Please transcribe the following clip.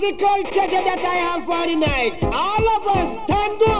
musical treasure that I have for the night. All of us, time to